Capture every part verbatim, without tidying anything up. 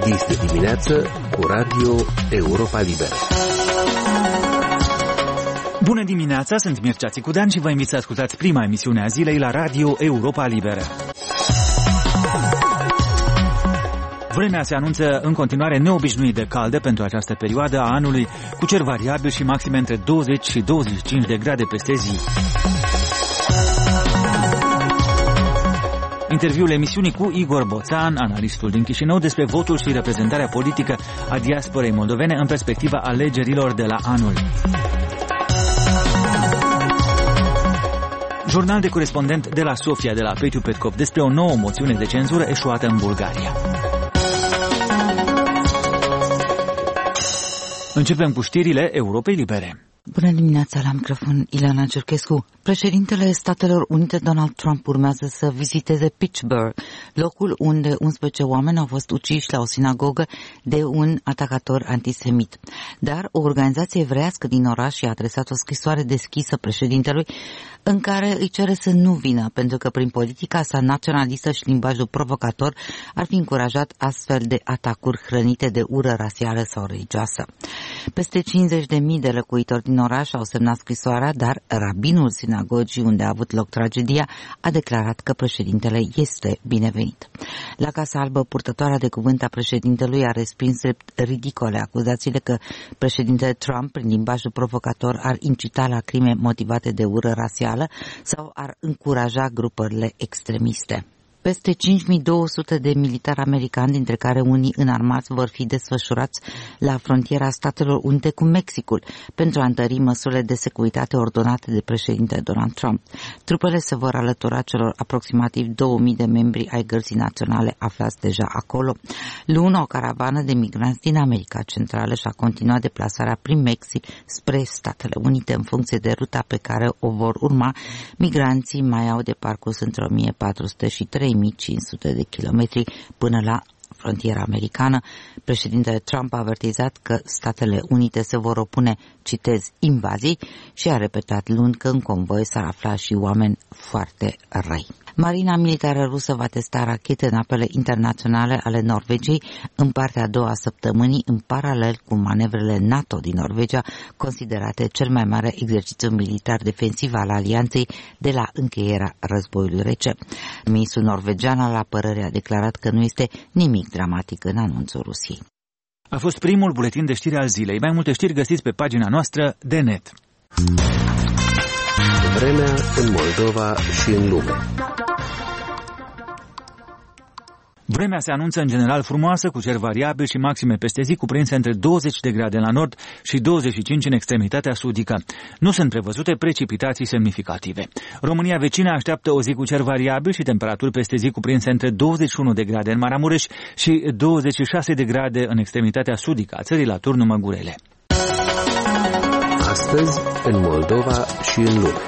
Este dimineață cu Radio Europa Liberă. Bună dimineața, sunt Mircea Țicudean și vă invit să ascultați prima emisiune a zilei la Radio Europa Liberă. Vremea se anunță în continuare neobișnuit de caldă pentru această perioadă a anului, cu cer variabil și maxime între douăzeci și douăzeci și cinci de grade peste zi. Interviul emisiunii cu Igor Boțan, analistul din Chișinău, despre votul și reprezentarea politică a diasporei moldovene în perspectiva alegerilor de la anul. Jurnal de corespondent de la Sofia, de la Petiu Petkov, despre o nouă moțiune de cenzură eșuată în Bulgaria. Începem cu știrile Europei Libere. Bună dimineața, la microfon Ileana Cerchescu. Președintele Statelor Unite Donald Trump urmează să viziteze Pittsburgh, locul unde unsprezece oameni au fost uciși la o sinagogă de un atacator antisemit. Dar o organizație evreiască din oraș i-a adresat o scrisoare deschisă președintelui în care îi cere să nu vină, pentru că prin politica sa naționalistă și limbajul provocator ar fi încurajat astfel de atacuri hrănite de ură rasială sau religioasă. Peste cincizeci de mii de locuitori din oraș au semnat scrisoarea, dar rabinul sinagogii unde a avut loc tragedia a declarat că președintele este binevenit. La Casa Albă, purtătoarea de cuvânt a președintelui a respins ridicole acuzațiile că președintele Trump, prin limbajul provocator, ar incita la crime motivate de ură rasială sau ar încuraja grupările extremiste. Peste cinci mii două sute de militari americani, dintre care unii înarmați, vor fi desfășurați la frontiera Statelor Unite cu Mexicul pentru a întări măsurile de securitate ordonate de președintele Donald Trump. Trupele se vor alătura celor aproximativ două mii de membri ai Gărzii Naționale aflați deja acolo. Luni, o caravană de migranți din America Centrală și-a continuat deplasarea prin Mexic spre Statele Unite. În funcție de ruta pe care o vor urma, migranții mai au de parcurs între o mie patru sute și trei mii cinci sute de kilometri până la frontiera americană. Președintele Trump a avertizat că Statele Unite se vor opune, citez, invazii, și a repetat luni că în convoi s-ar afla și oameni foarte răi. Marina militară rusă va testa rachete în apele internaționale ale Norvegiei în partea a doua a săptămânii, în paralel cu manevrele NATO din Norvegia, considerate cel mai mare exercițiu militar defensiv al alianței de la încheierea războiului rece. Ministrul norvegian al apărării a declarat că nu este nimic dramatic în anunțul Rusiei. A fost primul buletin de știri al zilei. Mai multe știri găsiți pe pagina noastră de net. Vremea în Moldova și în lume. Vremea se anunță în general frumoasă, cu cer variabil și maxime peste zi cuprinse între douăzeci de grade la nord și douăzeci și cinci în extremitatea sudică. Nu sunt prevăzute precipitații semnificative. România vecină așteaptă o zi cu cer variabil și temperaturi peste zi cuprinse între douăzeci și unu de grade în Maramureș și douăzeci și șase de grade în extremitatea sudică a țării la turnul Măgurele. Astăzi, în Moldova și în lume.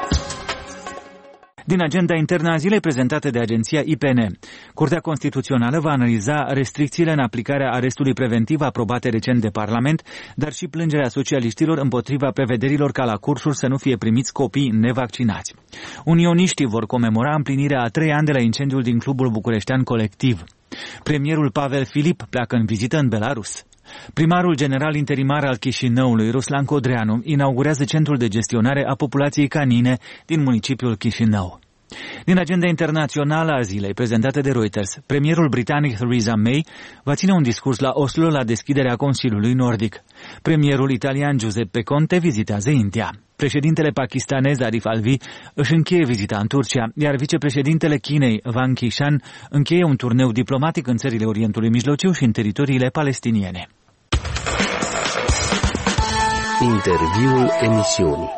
Din agenda internă a zilei prezentată de agenția I P N, Curtea Constituțională va analiza restricțiile în aplicarea arestului preventiv aprobate recent de Parlament, dar și plângerea socialiștilor împotriva prevederilor ca la cursuri să nu fie primiți copii nevaccinați. Unioniștii vor comemora împlinirea a trei ani de la incendiul din clubul bucureștean Colectiv. Premierul Pavel Filip pleacă în vizită în Belarus. Primarul general interimar al Chișinăului, Ruslan Codreanu, inaugurează centrul de gestionare a populației canine din municipiul Chișinău. Din agenda internațională a zilei prezentată de Reuters, premierul britanic Theresa May va ține un discurs la Oslo la deschiderea Consiliului Nordic. Premierul italian Giuseppe Conte vizitează India. Președintele pakistanez Arif Alvi își încheie vizita în Turcia, iar vicepreședintele Chinei Wang Qishan încheie un turneu diplomatic în țările Orientului Mijlociu și în teritoriile palestiniene. Interviul emisiunii.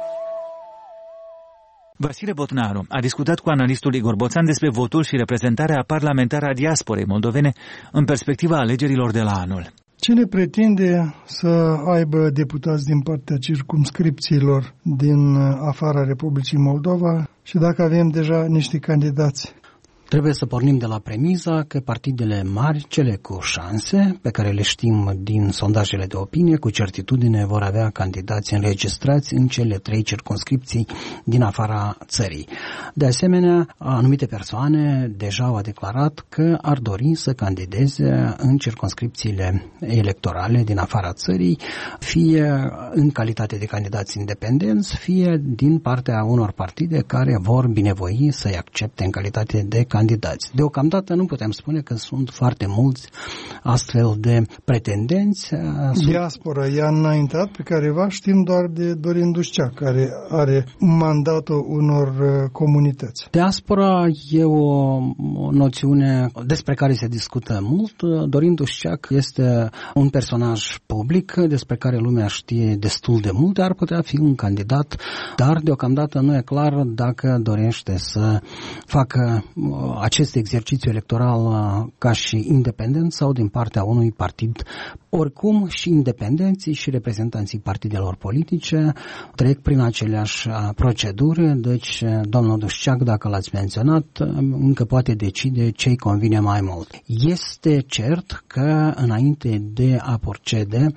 Vasile Botnaru a discutat cu analistul Igor Boțan despre votul și reprezentarea parlamentară a diasporei moldovene în perspectiva alegerilor de la anul. Cine pretinde să aibă deputați din partea circumscripțiilor din afara Republicii Moldova și dacă avem deja niște candidați Trebuie să pornim de la premiza că partidele mari, cele cu șanse, pe care le știm din sondajele de opinie, cu certitudine vor avea candidați înregistrați în cele trei circumscripții din afara țării. De asemenea, anumite persoane deja au declarat că ar dori să candideze în circumscripțiile electorale din afara țării, fie în calitate de candidați independenți, fie din partea unor partide care vor binevoi să-i accepte în calitate de candidați. Deocamdată nu putem spune că sunt foarte mulți astfel de pretendenți. Diaspora i-a înaintat pe careva, știm doar de Dorin Dușcea, care are mandatul unor comunități. Diaspora e o, o noțiune despre care se discută mult. Dorin Dușceac este un personaj public despre care lumea știe destul de multe, ar putea fi un candidat, dar deocamdată nu e clar dacă dorește să facă acest exercițiu electoral ca și independent sau din partea unui partid. Oricum, și independenții și reprezentanții partidelor politice trec prin aceleași proceduri, deci domnul Dușceac, dacă l-ați menționat, încă poate decide ce-i convine mai mult. Este cert că înainte de a procede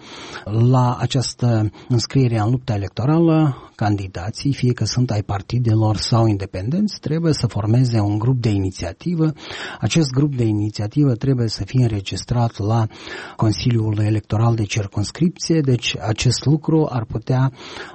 la această înscriere în lupta electorală, candidații, fie că sunt ai partidelor sau independenți, trebuie să formeze un grup de inițiativă. Acest grup de inițiativă trebuie să fie înregistrat la Consiliul Electoral de Circumscripție, deci acest lucru ar putea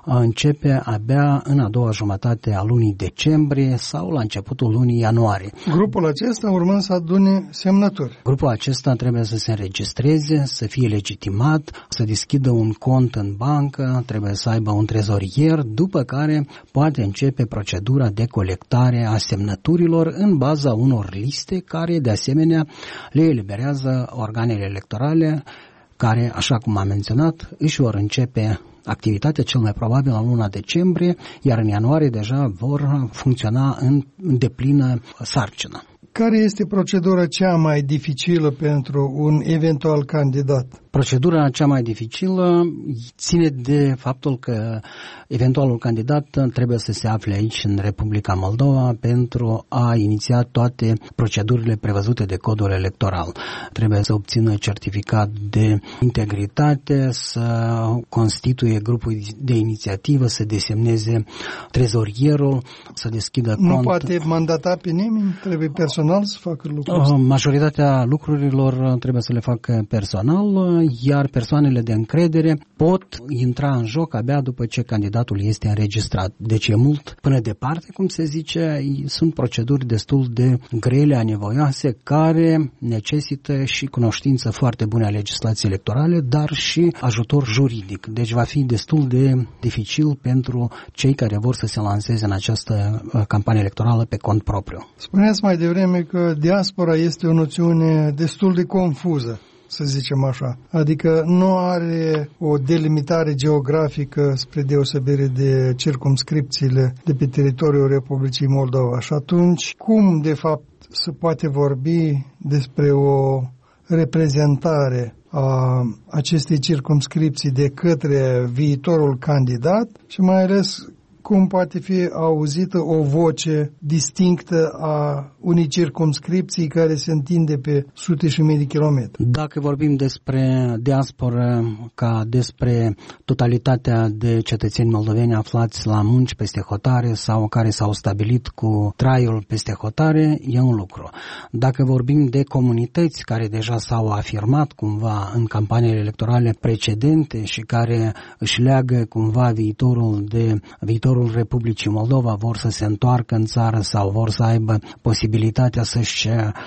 începe abia în a doua jumătate a lunii decembrie sau la începutul lunii ianuarie. Grupul acesta urmând să adune semnături. Grupul acesta trebuie să se înregistreze, să fie legitimat, să deschidă un cont în bancă, trebuie să aibă un trezorier, după care poate începe procedura de colectare a semnăturilor în baza unor liste care, de asemenea, le eliberează organele electorale care, așa cum am menționat, își vor începe activitatea cel mai probabil în luna decembrie, iar în ianuarie deja vor funcționa în deplină sarcină. Care este procedura cea mai dificilă pentru un eventual candidat? Procedura cea mai dificilă ține de faptul că eventualul candidat trebuie să se afle aici în Republica Moldova pentru a iniția toate procedurile prevăzute de codul electoral. Trebuie să obțină certificat de integritate, să constituie grupul de inițiativă, să desemneze trezorierul, să deschidă nu cont. Nu poate mandata pe nimeni? Trebuie personal să facă lucrul ăsta? Majoritatea lucrurilor trebuie să le facă personal, iar persoanele de încredere pot intra în joc abia după ce candidatul este înregistrat. Deci e mult până departe, cum se zice, sunt proceduri destul de grele, anevoioase, care necesită și cunoștință foarte bună a legislației electorale, dar și ajutor juridic. Deci va fi destul de dificil pentru cei care vor să se lanseze în această campanie electorală pe cont propriu. Spuneați mai devreme că diaspora este o noțiune destul de confuză, să zicem așa. Adică nu are o delimitare geografică spre deosebire de circumscripțiile de pe teritoriul Republicii Moldova. Și atunci, cum de fapt se poate vorbi despre o reprezentare a acestei circumscripții de către viitorul candidat și mai ales cum poate fi auzită o voce distinctă a unei circumscripții care se întinde pe sute și mii de kilometri? Dacă vorbim despre diasporă ca despre totalitatea de cetățeni moldoveni aflați la munci peste hotare sau care s-au stabilit cu traiul peste hotare, e un lucru. Dacă vorbim de comunități care deja s-au afirmat cumva în campaniile electorale precedente și care își leagă cumva viitorul de viitorul Republicii Moldova, vor să se întoarcă în țară sau vor să aibă posibilitatea să-și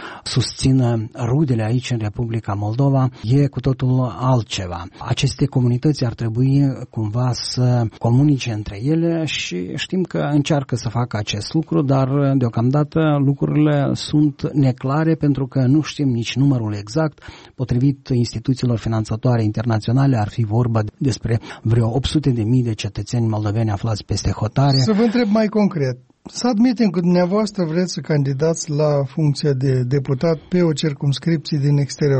susțină rudele aici în Republica Moldova, e cu totul altceva. Aceste comunități ar trebui cumva să comunice între ele și știm că încearcă să facă acest lucru, dar deocamdată lucrurile sunt neclare pentru că nu știm nici numărul exact. Potrivit instituțiilor finanțatoare internaționale ar fi vorba despre vreo opt sute de mii de cetățeni moldoveni aflați peste hotare. Să vă întreb mai concret. Să admitem că dumneavoastră vreți să candidați la funcția de deputat pe o circumscripție din exterior.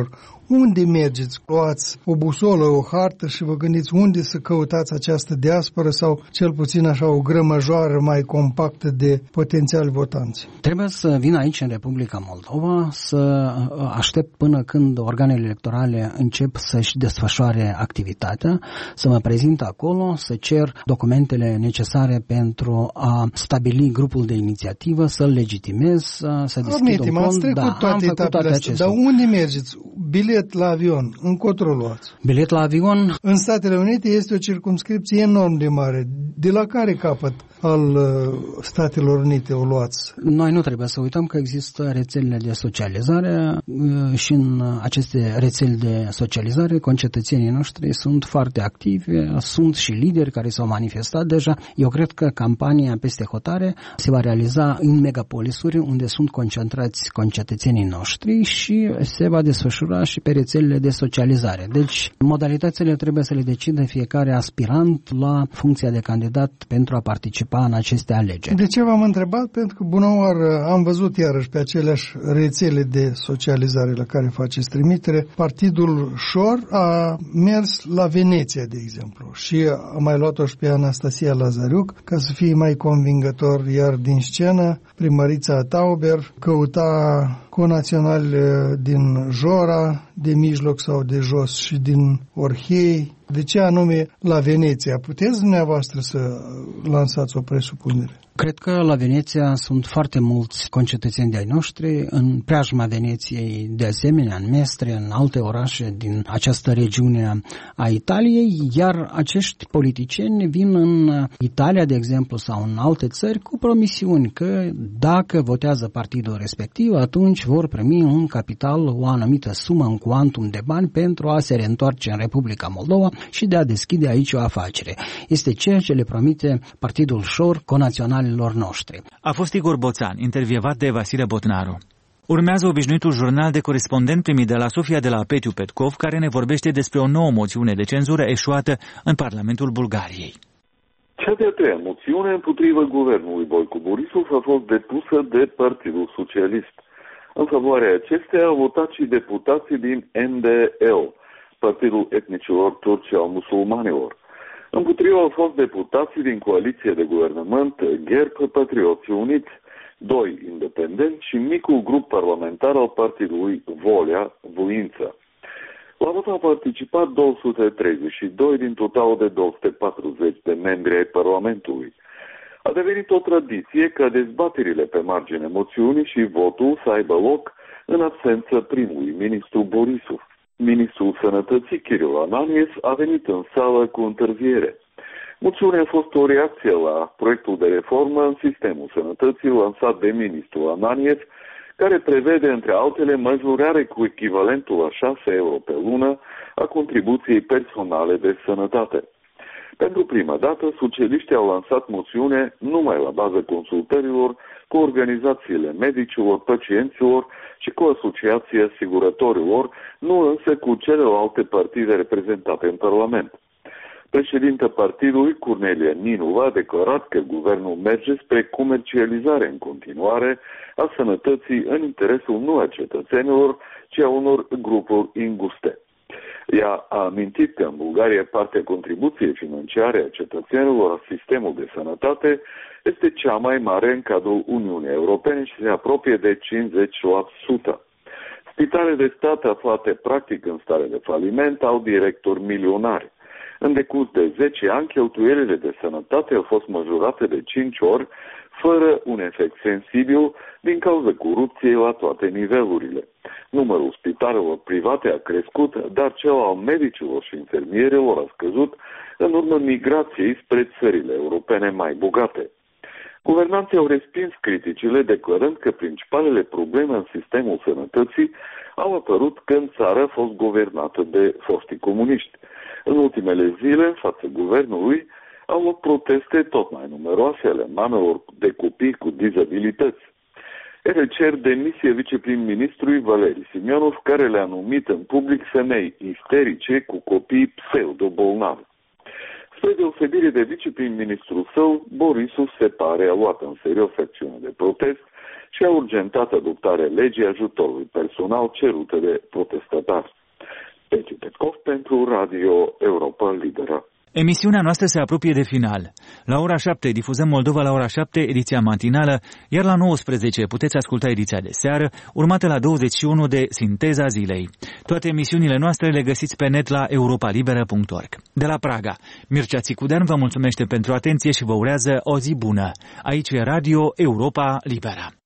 Unde mergeți? Luați o busolă, o hartă și vă gândiți unde să căutați această diasporă sau cel puțin așa o grămăjoară mai compactă de potențiali votanți. Trebuie să vin aici în Republica Moldova, să aștept până când organele electorale încep să-și desfășoare activitatea, să mă prezint acolo, să cer documentele necesare pentru a stabili grupul de inițiativă, să-l legitimez, să deschid un cont. Da, am făcut toate acestea. Dar unde mergeți? Bilet la avion, încotro luați? Bilet la avion? În Statele Unite este o circumscripție enorm de mare. De la care capăt al uh, Statelor Unite o luați? Noi nu trebuie să uităm că există rețelele de socializare uh, și în aceste rețele de socializare concetățenii noștri sunt foarte activi, sunt și lideri care s-au manifestat deja. Eu cred că campania peste hotare se va realiza în megapolisuri unde sunt concentrați concetățenii noștri și se va desfășura și pe rețelele de socializare. Deci, modalitățile trebuie să le decide fiecare aspirant la funcția de candidat pentru a participa în aceste alegeri. De ce v-am întrebat? Pentru că, bună oară, am văzut iarăși pe aceleași rețele de socializare la care faceți trimitere. Partidul Șor a mers la Veneția, de exemplu, și a mai luat-o și pe Anastasia Lazariuc ca să fie mai convingător, iar din scenă primărița Tauber căuta conaționali din Jora, de mijloc sau de jos și din Orhei. De ce anume la Veneția? Puteți dumneavoastră să lansați o presupunere? Cred că la Veneția sunt foarte mulți concetățeni de-ai noștri, în preajma Veneției, de asemenea, în Mestre, în alte orașe din această regiune a Italiei, iar acești politicieni vin în Italia, de exemplu, sau în alte țări cu promisiuni că dacă votează partidul respectiv, atunci vor primi în capital o anumită sumă, un cuantum de bani pentru a se reîntoarce în Republica Moldova și de a deschide aici o afacere. Este ceea ce le promite Partidul Șor conaționalilor noștri. A fost Igor Boțan, intervievat de Vasile Botnaru. Urmează obișnuitul jurnal de corespondent primit de la Sofia de la Petiu Petkov, care ne vorbește despre o nouă moțiune de cenzură eșuată în Parlamentul Bulgariei. Cea de-a treia moțiune împotriva guvernului Boico Borisov a fost depusă de Partidul Socialist. În favoarea acesteia au votat și deputații din N D L, Partidul Etnicilor Turci al Musulmanilor. Împotriva au fost deputații din coaliție de guvernământ G E R P Patrioții Uniți, doi independenți și micul grup parlamentar al partidului Volea, Voința. La vot au participat două sute treizeci și doi din totalul de două sute patruzeci de membri ai Parlamentului. A devenit o tradiție ca dezbaterile pe marginea moțiunii și votul să aibă loc în absență primului ministru Borisov. Ministrul Sănătății, Kiril Ananiev, a venit în sală cu întârziere. Moțiunea a fost o reacție la proiectul de reformă în sistemul sănătății lansat de ministrul Ananiev, care prevede, între altele, majorare cu echivalentul la șase euro pe lună a contribuției personale de sănătate. Pentru prima dată, socialiștii au lansat moțiune numai la bază consultărilor cu organizațiile medicilor, pacienților și cu Asociația Asigurătorilor, nu însă cu celelalte partide reprezentate în Parlament. Președinta partidului, Cornelia Ninova, a declarat că guvernul merge spre comercializare în continuare a sănătății în interesul nu a cetățenilor, ci a unor grupuri inguste. Ea a amintit că în Bulgaria partea contribuției financiare a cetățenilor la sistemul de sănătate este cea mai mare în cadrul Uniunii Europene și se apropie de cincizeci la sută. Spitale de stat aflate practic în stare de faliment au directori milionari. În decurs de zece ani, cheltuielile de sănătate au fost majorate de cinci ori, fără un efect sensibil din cauza corupției la toate nivelurile. Numărul spitalelor private a crescut, dar cel al medicilor și infermierilor a scăzut în urma migrației spre țările europene mai bogate. Guvernanții au respins criticile, declarând că principalele probleme în sistemul sănătății au apărut când țara a fost guvernată de foștii comuniști. În ultimele zile, în fața guvernului, au loc proteste tot mai numeroase ale mamelor de copii cu dizabilități. Ele cer demisie viceprim-ministrului Valeri Simionov, care le-a numit în public femei isterice cu copii pseudo-bolnavi. Spre deosebire de viceprim-ministrul său, Borisov se pare a luat în serios acțiunea de protest și a urgentat adoptarea legii ajutorului personal cerută de protestatari. Egi Petkov pentru Radio Europa Liberă. Emisiunea noastră se apropie de final. La ora șapte difuzăm Moldova la ora șapte, ediția matinală, iar la nouăsprezece puteți asculta ediția de seară, urmată la douăzeci și unu de Sinteza Zilei. Toate emisiunile noastre le găsiți pe net la europa liberă punct org. De la Praga, Mircea Țicudean vă mulțumește pentru atenție și vă urează o zi bună. Aici e Radio Europa Liberă.